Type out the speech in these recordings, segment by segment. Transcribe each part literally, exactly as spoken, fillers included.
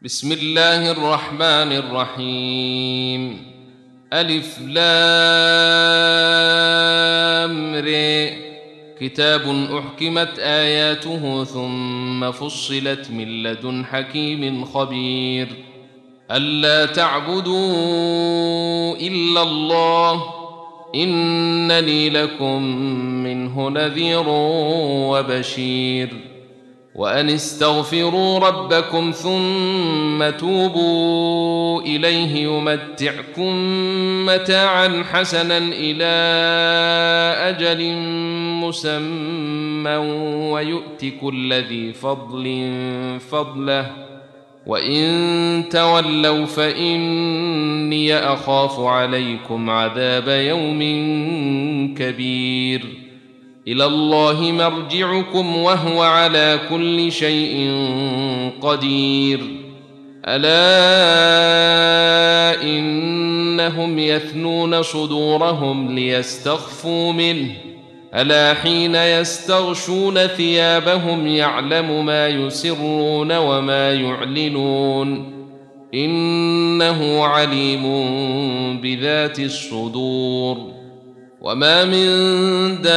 بسم الله الرحمن الرحيم. ألف لام ر. كتاب أحكمت آياته ثم فصلت من لدن حكيم خبير. ألا تعبدوا إلا الله إنني لكم منه نذير وبشير. وأن استغفروا ربكم ثم توبوا إليه يمتعكم متاعا حسنا إلى أجل مسمى ويؤت كل ذي فضل فضله وإن تولوا فإني أخاف عليكم عذاب يوم كبير. إلى الله مرجعكم وهو على كل شيء قدير. ألا إنهم يثنون صدورهم ليستخفوا منه ألا حين يستغشون ثيابهم يعلم ما يسرون وما يعلنون إنه عليم بذات الصدور. وما من دابة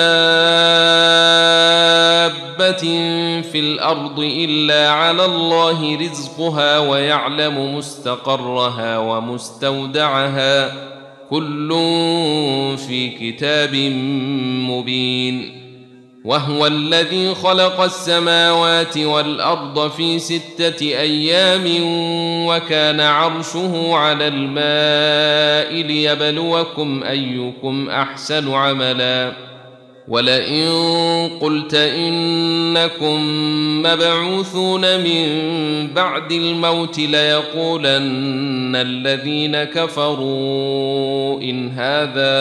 في الأرض إلا على الله رزقها ويعلم مستقرها ومستودعها كل في كتاب مبين. وهو الذي خلق السماوات والأرض في ستة أيام وكان عرشه على الماء ليبلوكم أيكم أحسن عملا. ولئن قلت إنكم مبعوثون من بعد الموت ليقولن الذين كفروا إن هذا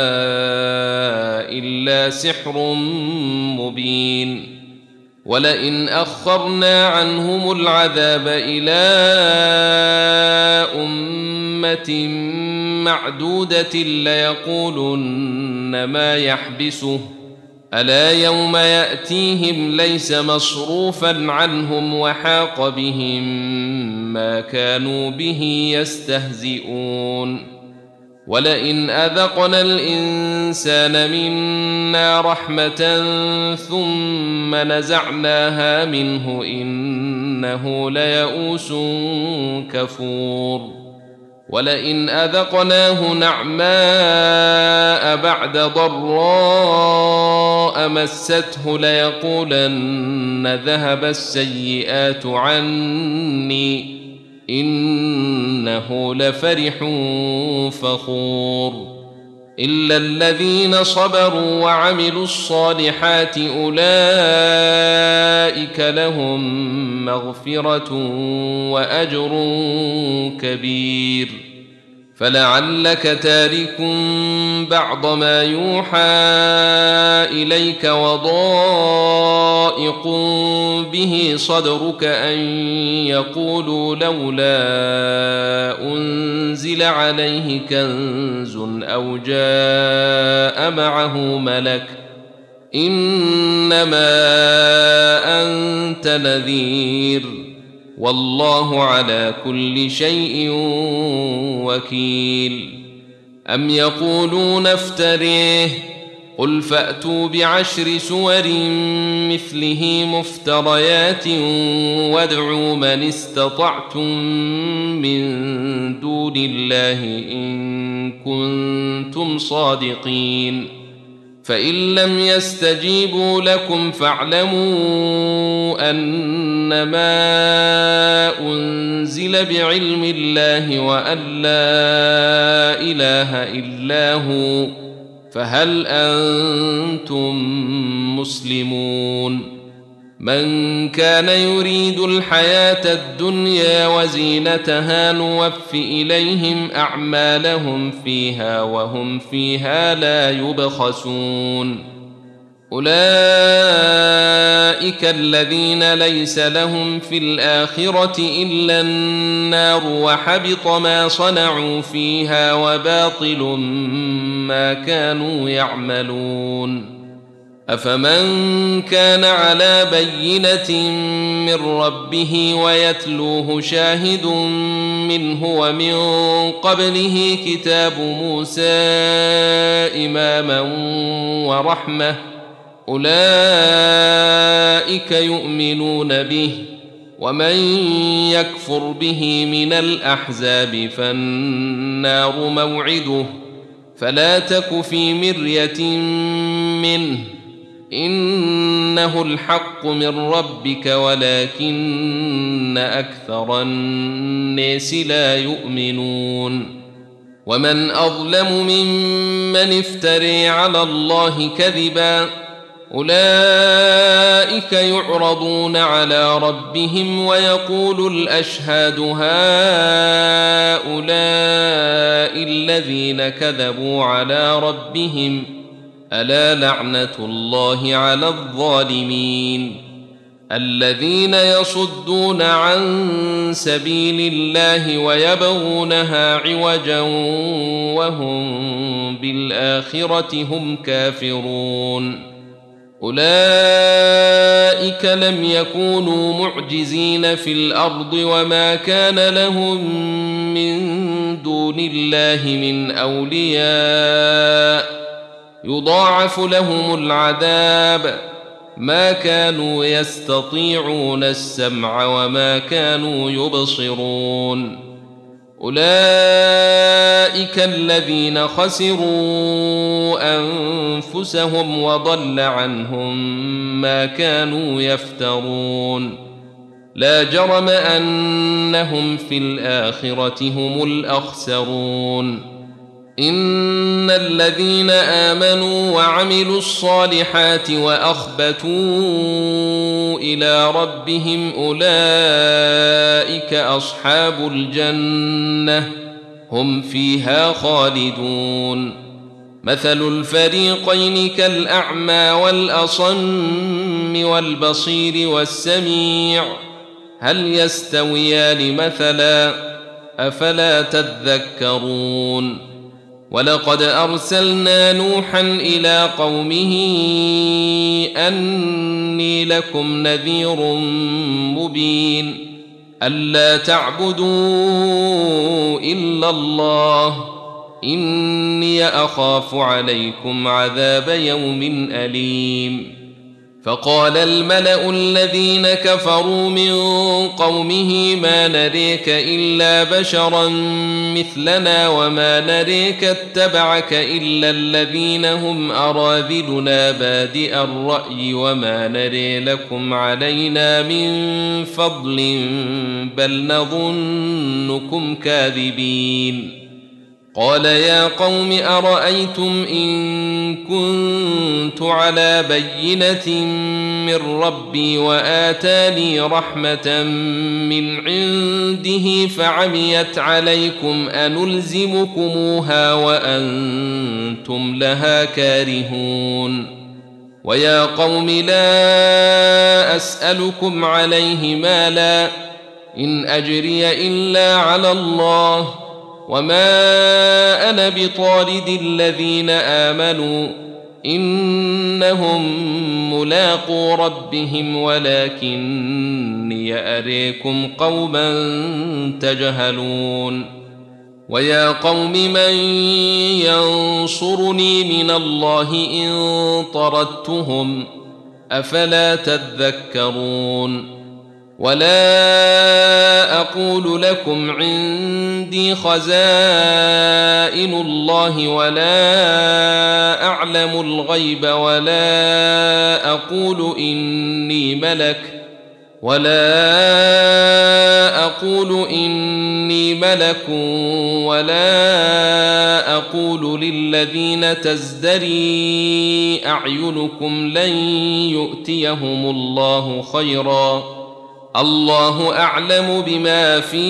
إلا سحر مبين. ولئن أخرنا عنهم العذاب إلى أمة معدودة ليقولن ما يحبسه ألا يوم يأتيهم ليس مصروفا عنهم وحاق بهم ما كانوا به يستهزئون. ولئن أذقنا الإنسان منا رحمة ثم نزعناها منه إنه ليئوس كفور. ولئن أذقناه نعماء بعد ضراء مسته ليقولن ذهب السيئات عني إنه لفرح فخور. إلا الذين صبروا وعملوا الصالحات أولئك لهم مغفرة وأجر كبير. فلعلك تارك بعض ما يوحى إليك وضائق به صدرك أن يقولوا لولا أنزل عليه كنز أو جاء معه ملك إنما أنت نذير والله على كل شيء وكيل. أم يقولون افتريه قل فأتوا بعشر سور مثله مفتريات وادعوا من استطعتم من دون الله إن كنتم صادقين. فإن لم يستجيبوا لكم فاعلموا أنما أنزل بعلم الله وأن لا إله إلا هو فهل أنتم مسلمون. من كان يريد الحياة الدنيا وزينتها نوف إليهم أعمالهم فيها وهم فيها لا يبخسون. أولئك الذين ليس لهم في الآخرة إلا النار وحبط ما صنعوا فيها وباطل ما كانوا يعملون. أفمن كان على بينة من ربه ويتلوه شاهد منه ومن قبله كتاب موسى إماما ورحمة أولئك يؤمنون به ومن يكفر به من الأحزاب فالنار موعده فلا تك في مرية منه إنه الحق من ربك ولكن أكثر الناس لا يؤمنون ومن أظلم ممن افتري على الله كذبا أولئك يعرضون على ربهم ويقول الأشهاد هؤلاء الذين كذبوا على ربهم ألا لعنة الله على الظالمين الذين يصدون عن سبيل الله ويبغونها عوجا وهم بالآخرة هم كافرون أولئك لم يكونوا معجزين في الأرض وما كان لهم من دون الله من أولياء يضاعف لهم العذاب ما كانوا يستطيعون السمع وما كانوا يبصرون أولئك الذين خسروا أنفسهم وضل عنهم ما كانوا يفترون لا جرم أنهم في الآخرة هم الأخسرون إن الذين آمنوا وعملوا الصالحات وأخبتوا إلى ربهم أولئك أصحاب الجنة هم فيها خالدون مثل الفريقين كالأعمى والأصم والبصير والسميع هل يستويان مثلا أفلا تذكرون ولقد أرسلنا نوحا إلى قومه أني لكم نذير مبين ألا تعبدوا إلا الله إني أخاف عليكم عذاب يوم أليم فقال الملأ الذين كفروا من قومه ما نريك إلا بشرا مثلنا وما نريك اتبعك إلا الذين هم أراذلنا بادئ الرأي وما نري لكم علينا من فضل بل نظنكم كاذبين قال يا قوم أرأيتم إن كنت على بينة من ربي وآتاني رحمة من عنده فعميت عليكم أنلزمكموها وأنتم لها كارهون ويا قوم لا أسألكم عليه مالا إن أجري إلا على الله وما أنا بطارد الذين آمنوا إنهم ملاقو ربهم ولكني أريكم قوما تجهلون ويا قوم من ينصرني من الله إن طردتهم أفلا تذكرون ولا أقول لكم عندي خزائن الله ولا أعلم الغيب ولا أقول إني ملك ولا أقول إني ملك ولا أقول للذين تزدري أعينكم لن يؤتيهم الله خيرا الله أعلم بما في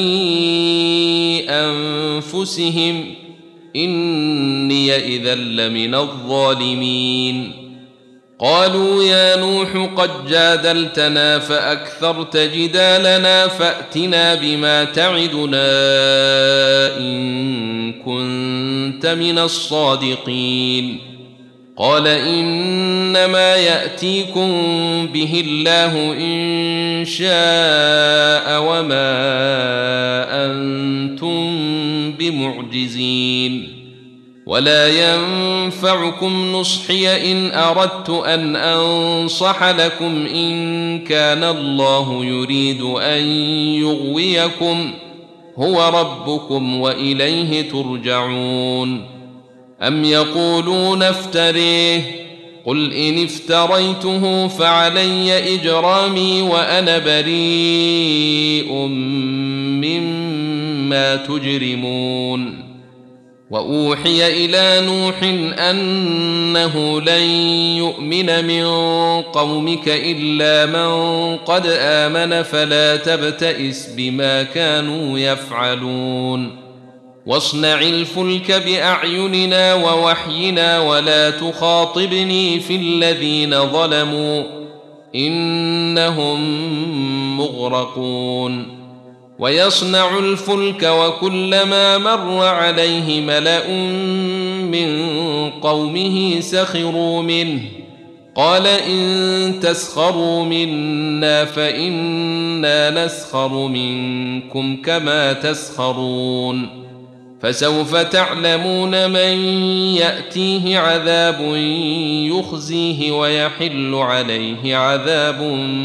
أنفسهم إني إذا لمن الظالمين قالوا يا نوح قد جادلتنا فأكثرت جدالنا فأتنا بما تعدنا إن كنت من الصادقين قال إنما يأتيكم به الله إن شاء وما أنتم بمعجزين ولا ينفعكم نصحي إن أردت أن أنصح لكم إن كان الله يريد أن يغويكم هو ربكم وإليه ترجعون أم يقولون افتريه قل إن افتريته فعلي إجرامي وأنا بريء مما تجرمون وأوحي إلى نوح أنه لن يؤمن من قومك إلا من قد آمن فلا تبتئس بما كانوا يفعلون واصنع الفلك بأعيننا ووحينا ولا تخاطبني في الذين ظلموا إنهم مغرقون ويصنع الفلك وكلما مر عليه ملأ من قومه سخروا منه قال إن تسخروا منا فإنا نسخر منكم كما تسخرون فسوف تعلمون من يأتيه عذاب يخزيه ويحل عليه عذاب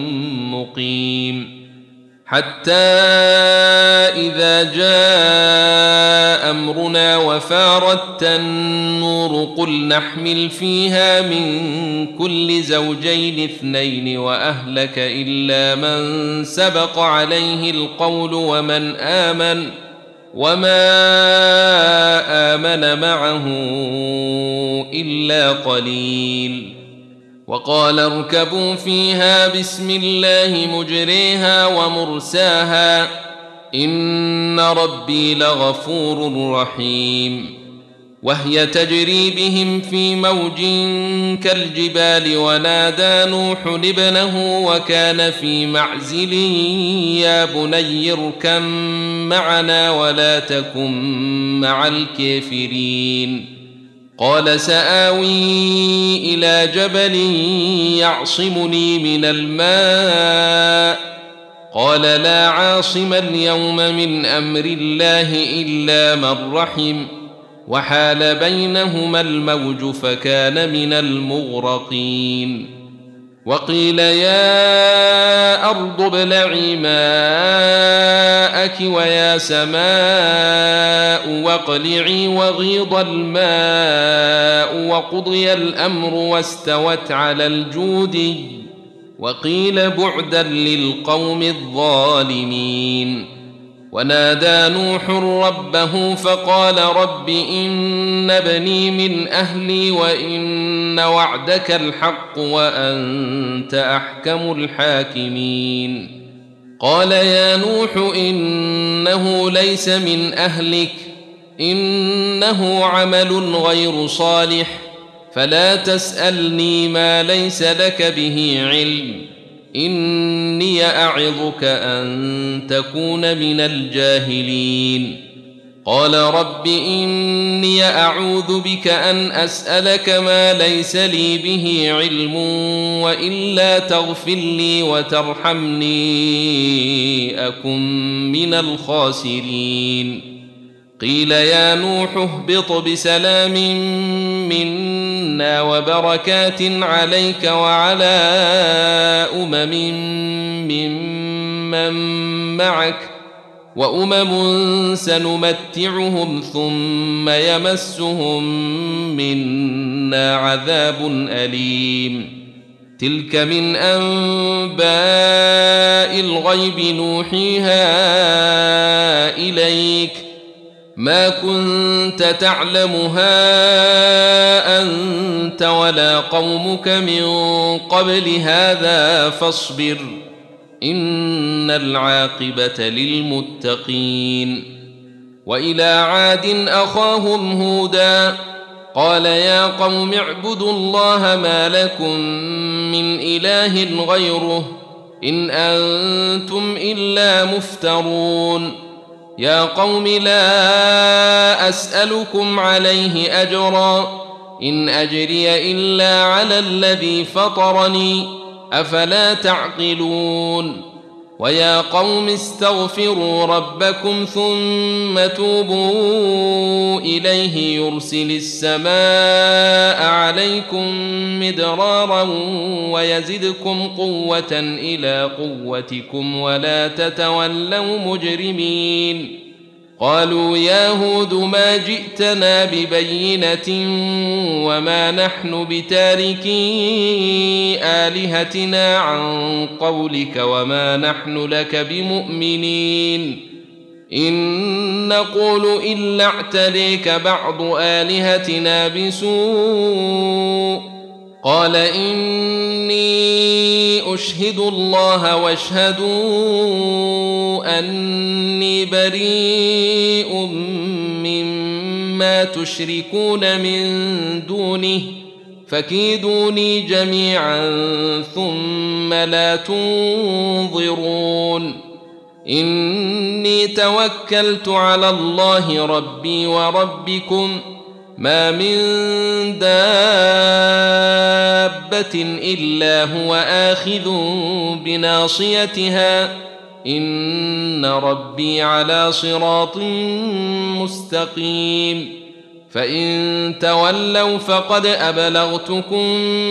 مقيم حتى إذا جاء أمرنا وفارت النور قل نحمل فيها من كل زوجين اثنين وأهلك إلا من سبق عليه القول ومن آمن وما آمن معه إلا قليل وقال اركبوا فيها بسم الله مجريها ومرساها إن ربي لغفور رحيم وهي تجري بهم في موج كالجبال ونادى نوح ابنه وكان في معزل يا بني اركب معنا ولا تكن مع الكافرين قال سآوي إلى جبل يعصمني من الماء قال لا عاصم اليوم من أمر الله إلا من رحم وحال بينهما الموج فكان من المغرقين وقيل يا أرض ابلعي ماءك ويا سماء واقلعي وغيض الماء وقضي الأمر واستوت على الجودي وقيل بعدا للقوم الظالمين ونادى نوح ربه فقال رب إن ابني من أهلي وإن وعدك الحق وأنت أحكم الحاكمين قال يا نوح إنه ليس من أهلك إنه عمل غير صالح فلا تسألني ما ليس لك به علم إني أعظك أن تكون من الجاهلين قال رب إني أعوذ بك أن أسألك ما ليس لي به علم وإلا تغفر لي وترحمني أكن من الخاسرين قيل يا نوح اهبط بسلام منا وبركات عليك وعلى أمم ممن معك وأمم سنمتعهم ثم يمسهم منا عذاب أليم تلك من أنباء الغيب نوحيها إليك ما كنت تعلمها أنت ولا قومك من قبل هذا فاصبر إن العاقبة للمتقين وإلى عاد أخاهم هودا قال يا قوم اعبدوا الله ما لكم من إله غيره إن أنتم إلا مفترون يا قوم لا أسألكم عليه أجرا إن أجري إلا على الذي فطرني أفلا تعقلون ويا قوم استغفروا ربكم ثم توبوا إليه يرسل السماء عليكم مدرارا ويزدكم قوة إلى قوتكم ولا تتولوا مجرمين قالوا يا هود ما جئتنا ببينة وما نحن بتاركي آلهتنا عن قولك وما نحن لك بمؤمنين إن نقول إلا اعتريك بعض آلهتنا بسوء قال إني أشهد الله واشهدوا أني بريء مما تشركون من دونه فكيدوني جميعا ثم لا تنظرون إني توكلت على الله ربي وربكم ما من دابة إلا هو آخذ بناصيتها إن ربي على صراط مستقيم فإن تولوا فقد أبلغتكم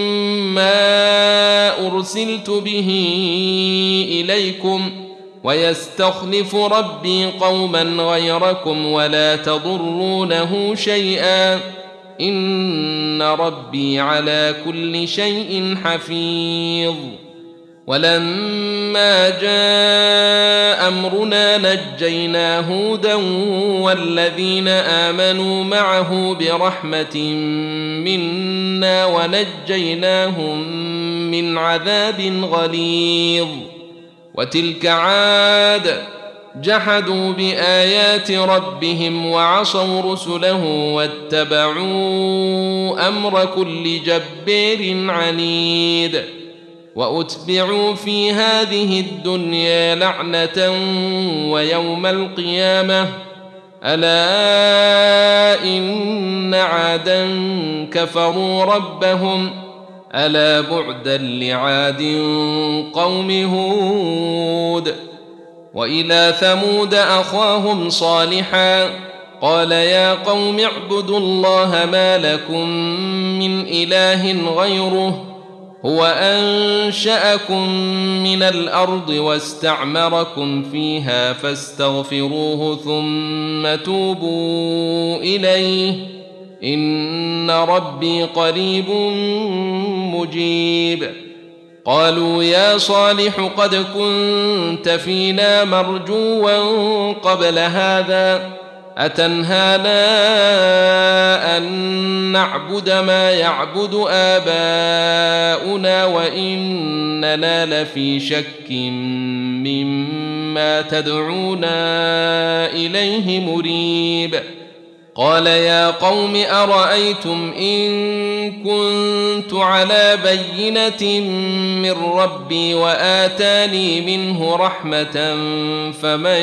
ما أرسلت به إليكم ويستخلف ربي قوما غيركم ولا تضرونه شيئا إن ربي على كل شيء حفيظ ولما جاء أمرنا نجينا هودا والذين آمنوا معه برحمة منا ونجيناهم من عذاب غليظ وتلك عاد جحدوا بآيات ربهم وعصوا رسله واتبعوا أمر كل جبار عنيد وأتبعوا في هذه الدنيا لعنة ويوم القيامة ألا إن عادا كفروا ربهم ألا بعدا لعاد قوم هود وإلى ثمود أخاهم صالحا قال يا قوم اعبدوا الله ما لكم من إله غيره هو أنشأكم من الأرض واستعمركم فيها فاستغفروه ثم توبوا إليه إن ربي قريب مجيب قالوا يا صالح قد كنت فينا مرجوا قبل هذا أتنهانا أن نعبد ما يعبد آباؤنا وإننا لفي شك مما تدعونا إليه مريب قال يا قوم أرأيتم إن كنت على بينة من ربي وآتاني منه رحمة فمن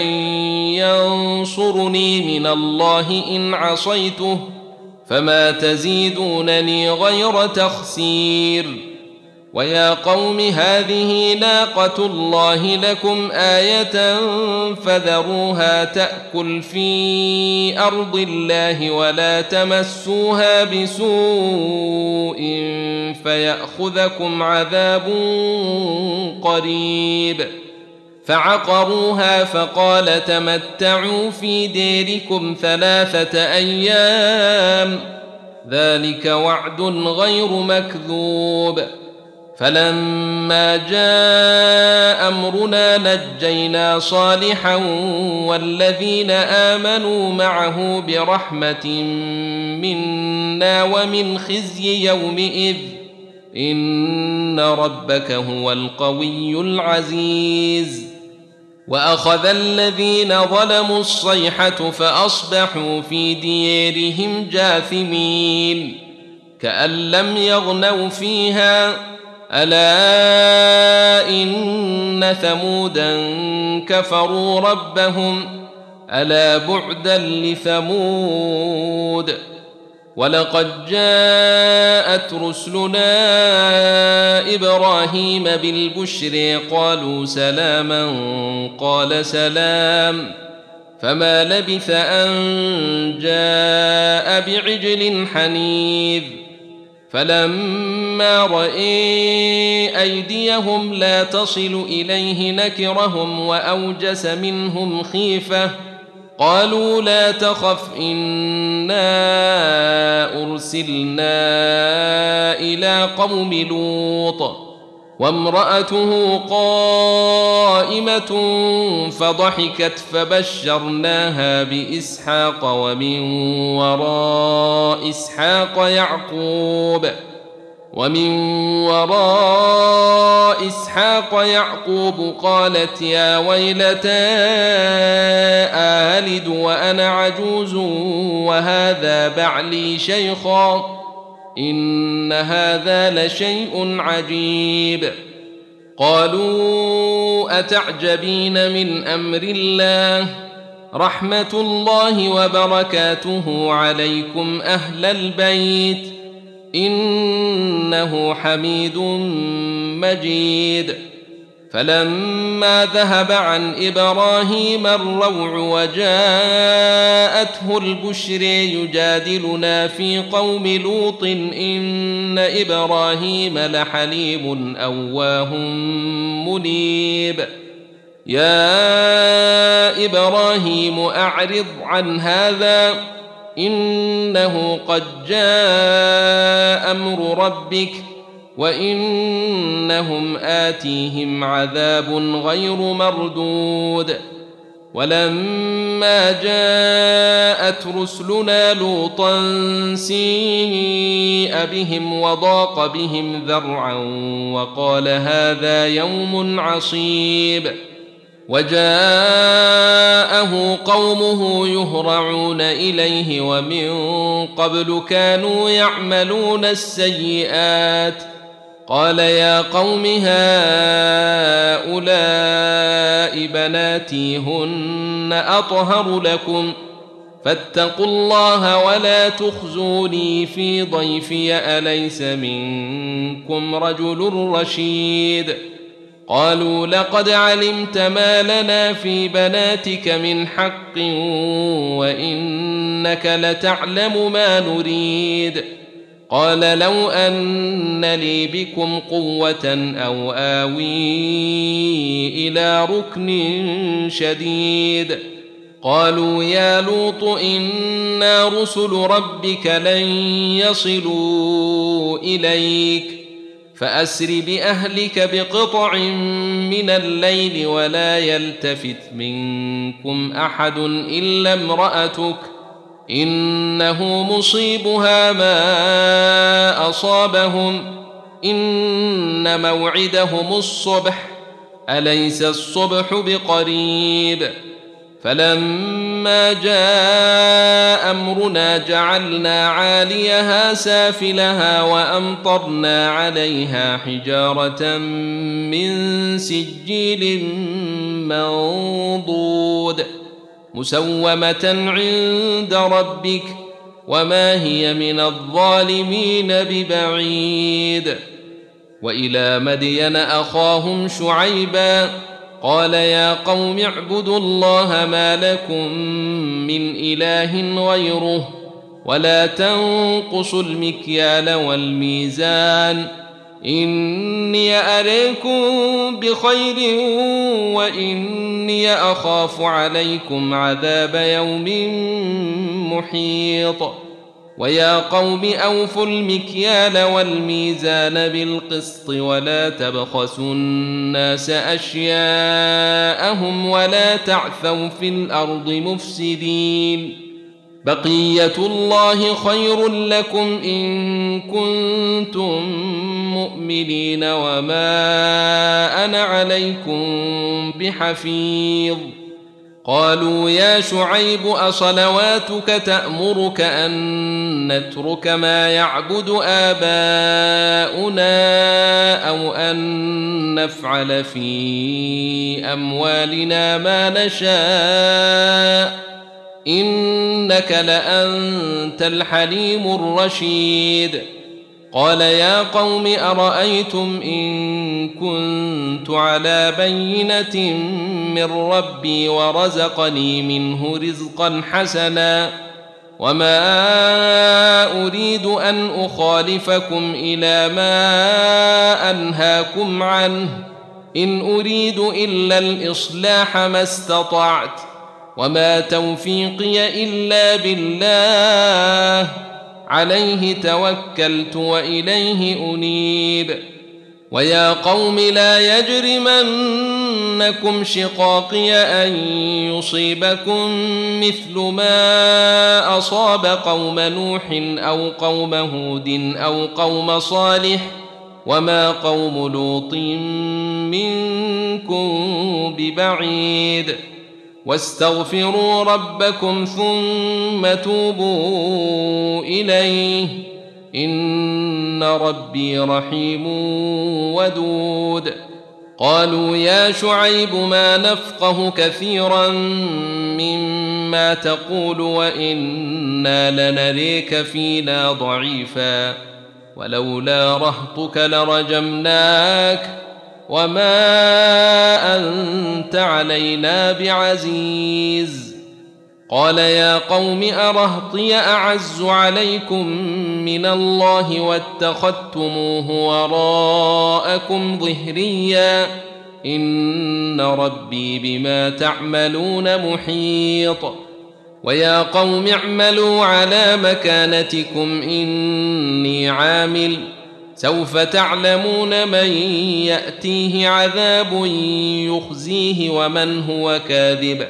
ينصرني من الله إن عصيته فما تزيدونني غير تخسير ويا قوم هذه ناقة الله لكم آية فذروها تأكل في أرض الله ولا تمسوها بسوء فيأخذكم عذاب قريب فعقروها فقال تمتعوا في ديركم ثلاثة أيام ذلك وعد غير مكذوب فلما جاء أمرنا نجينا صالحا والذين آمنوا معه برحمة منا ومن خزي يومئذ إن ربك هو القوي العزيز وأخذ الذين ظلموا الصيحة فأصبحوا في ديارهم جاثمين كأن لم يغنوا فيها ألا إن ثمودا كفروا ربهم ألا بعدا لثمود ولقد جاءت رسلنا إبراهيم بالبشر قالوا سلاما قال سلام فما لبث أن جاء بعجل حنيذ فلما رأى أيديهم لا تصل إليه نكرهم وأوجس منهم خيفة قالوا لا تخف إنا أرسلنا إلى قوم لوط وامرأته قائمة فضحكت فبشرناها بإسحاق ومن وراء إسحاق يعقوب ومن وراء إسحاق يعقوب قالت يا ويلتى آلد وأنا عجوز وهذا بعلي شيخا إن هذا لشيء عجيب قالوا أتعجبين من أمر الله رحمة الله وبركاته عليكم أهل البيت إنه حميد مجيد فلما ذهب عن إبراهيم الروع وجاءته البشر يجادلنا في قوم لوط إن إبراهيم لحليم أواه منيب يا إبراهيم أعرض عن هذا إنه قد جاء أمر ربك وإنهم آتيهم عذاب غير مردود ولما جاءت رسلنا لوطا سيء بهم وضاق بهم ذرعا وقال هذا يوم عصيب وجاءه قومه يهرعون إليه ومن قبل كانوا يعملون السيئات قال يا قوم هؤلاء بناتي هن أطهر لكم فاتقوا الله ولا تخزوني في ضيفي أليس منكم رجل رشيد قالوا لقد علمت ما لنا في بناتك من حق وإنك لتعلم ما نريد قال لو أن لي بكم قوة أو آوي إلى ركن شديد قالوا يا لوط إنا رسل ربك لن يصلوا إليك فأسر بأهلك بقطع من الليل ولا يلتفت منكم أحد إلا امرأتك إنه مصيبها ما أصابهم إن موعدهم الصبح أليس الصبح بقريب فلما جاء أمرنا جعلنا عاليها سافلها وأمطرنا عليها حجارة من سجيل منضود مسومة عند ربك وما هي من الظالمين ببعيد وإلى مدين أخاهم شعيبا قال يا قوم اعبدوا الله ما لكم من إله غيره ولا تنقصوا المكيال والميزان إني أريكم بخير وإني أخاف عليكم عذاب يوم محيط ويا قوم أوفوا المكيال والميزان بالقسط ولا تبخسوا الناس أشياءهم ولا تعثوا في الأرض مفسدين بقية الله خير لكم إن كنتم مؤمنين وما أنا عليكم بحفيظ قالوا يا شعيب أصلواتك تأمرك أن نترك ما يعبد آباؤنا أو أن نفعل في أموالنا ما نشاء إنك لأنت الحليم الرشيد قال يا قوم أرأيتم إن كنت على بينة من ربي ورزقني منه رزقا حسنا وما أريد أن أخالفكم إلى ما أنهاكم عنه إن أريد إلا الإصلاح ما استطعت وما توفيقي إلا بالله عليه توكلت وإليه أنيب ويا قوم لا يجرمنكم شقاقي أن يصيبكم مثل ما أصاب قوم نوح أو قوم هود أو قوم صالح وما قوم لوط منكم ببعيد واستغفروا ربكم ثم توبوا إليه إن ربي رحيم ودود قالوا يا شعيب ما نفقه كثيرا مما تقول وإنا لنريك فينا ضعيفا ولولا رهطك لرجمناك وما أنت علينا بعزيز قال يا قوم أرهطي أعز عليكم من الله واتخذتموه وراءكم ظهريا إن ربي بما تعملون محيط ويا قوم اعملوا على مكانتكم إني عامل سوف تعلمون من يأتيه عذاب يخزيه ومن هو كاذب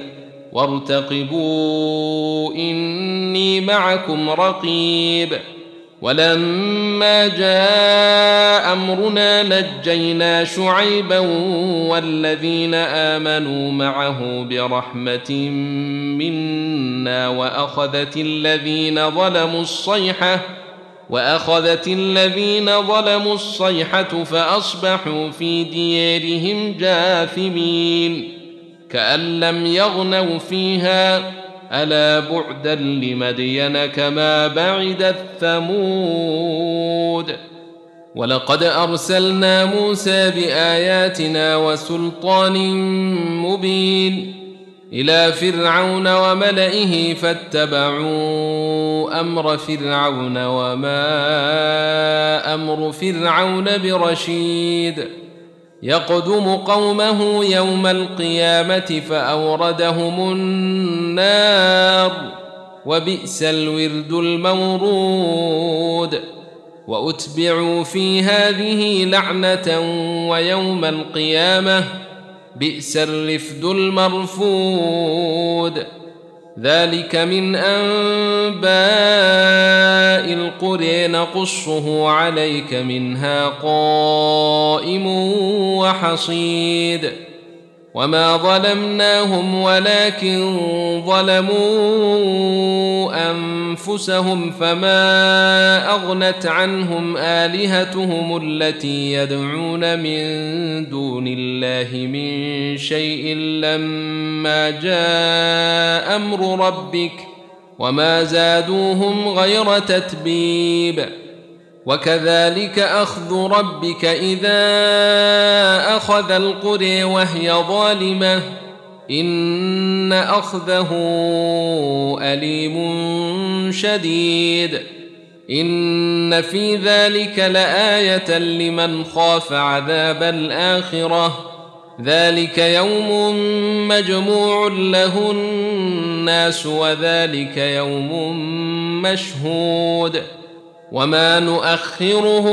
وارتقبوا إني معكم رقيب ولما جاء أمرنا نجينا شعيبا والذين آمنوا معه برحمة منا وأخذت الذين ظلموا الصيحة وأخذت الذين ظلموا الصيحة فأصبحوا في ديارهم جاثمين كأن لم يغنوا فيها ألا بعدا لمدين كما بعدت ثمود ولقد أرسلنا موسى بآياتنا وسلطان مبين إلى فرعون وملئه فاتبعوا أمر فرعون وما أمر فرعون برشيد يقدم قومه يوم القيامة فأوردهم النار وبئس الورد المورود وأتبعوا في هذه لعنة ويوم القيامة بئس الرفد المرفود ذلك من أنباء القرى نقصه عليك منها قائم وحصيد وما ظلمناهم ولكن ظلموا أنفسهم فما أغنت عنهم آلهتهم التي يدعون من دون الله من شيء لما جاء أمر ربك وما زادوهم غير تتبيب وكذلك أخذ ربك إذا أخذ القرى وهي ظالمة إن أخذه أليم شديد إن في ذلك لآية لمن خاف عذاب الآخرة ذلك يوم مجموع له الناس وذلك يوم مشهود وما نؤخره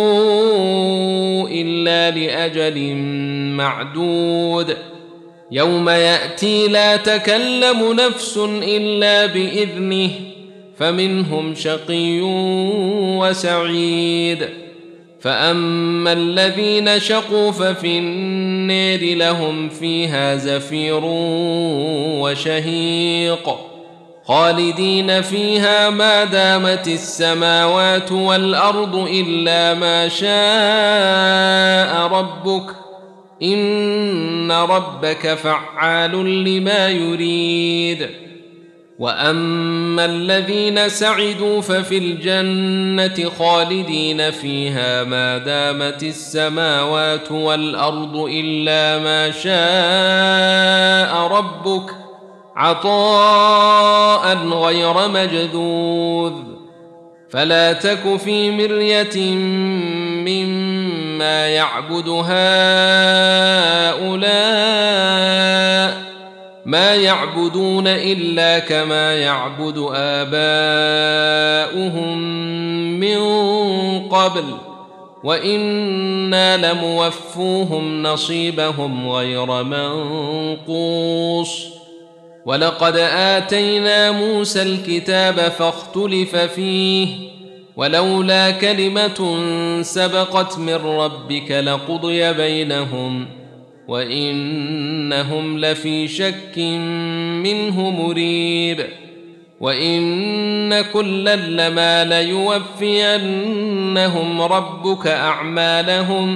إلا لأجل معدود يوم يأتي لا تكلم نفس إلا بإذنه فمنهم شقي وسعيد فأما الذين شقوا ففي النار لهم فيها زفير وشهيق خالدين فيها ما دامت السماوات والأرض إلا ما شاء ربك إن ربك فعال لما يريد وأما الذين سعدوا ففي الجنة خالدين فيها ما دامت السماوات والأرض إلا ما شاء ربك عطاء غير مجذوذ فلا تك في مرية مما يعبد هؤلاء ما يعبدون إلا كما يعبد آباؤهم من قبل وإنا لموفوهم نصيبهم غير منقوص ولقد آتينا موسى الكتاب فاختلف فيه ولولا كلمة سبقت من ربك لقضي بينهم وإنهم لفي شك منه مريب وإن كلا لما ليوفينهم ربك أعمالهم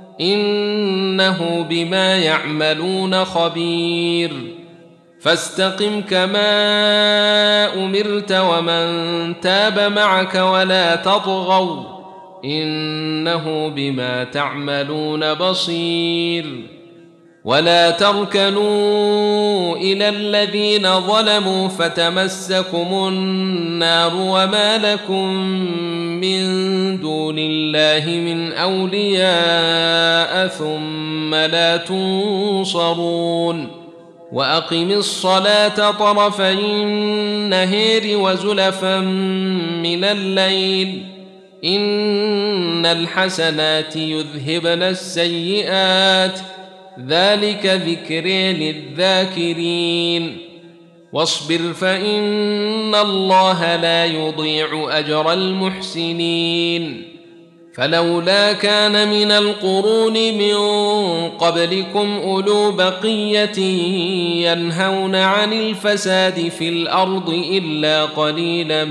إنه بما يعملون خبير فاستقم كما أمرت ومن تاب معك ولا تطغوا إنه بما تعملون بصير ولا تركنوا إلى الذين ظلموا فتمسكم النار وما لكم من دون الله من أولياء ثم لا تنصرون وأقم الصلاة طرفي النهار وزلفا من الليل إن الحسنات يذهبن السيئات ذلك ذكر للذاكرين واصبر فإن الله لا يضيع أجر المحسنين فلولا كان من القرون من قبلكم أولو بقية ينهون عن الفساد في الأرض إلا قليلا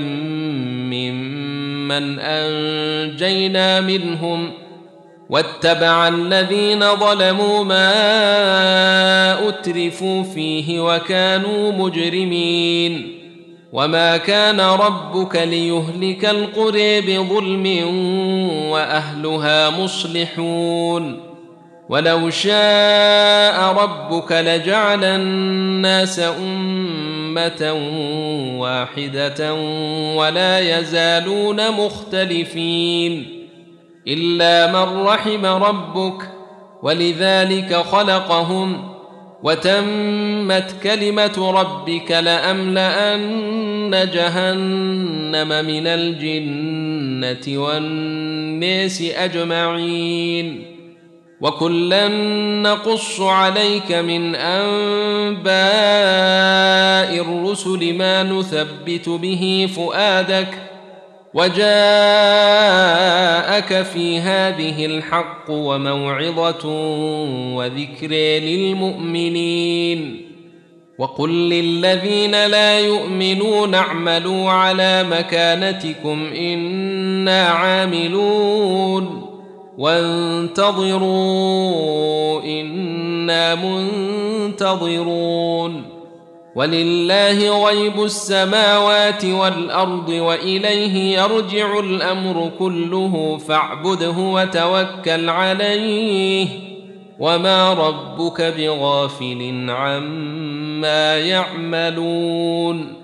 ممن أنجينا منهم واتبع الذين ظلموا ما أترفوا فيه وكانوا مجرمين وما كان ربك ليهلك القرى بظلم وأهلها مصلحون ولو شاء ربك لجعل الناس أمة واحدة ولا يزالون مختلفين إلا من رحم ربك ولذلك خلقهم وتمت كلمة ربك لأملأن جهنم من الجنة والناس أجمعين وكلا نقص عليك من أنباء الرسل ما نثبت به فؤادك وجاءك في هذه الحق وموعظة وذكر للمؤمنين وقل للذين لا يؤمنون اعملوا على مكانتكم إنا عاملون وانتظروا إنا منتظرون ولله غيب السماوات والأرض وإليه يرجع الأمر كله فاعبده وتوكل عليه وما ربك بغافل عما يعملون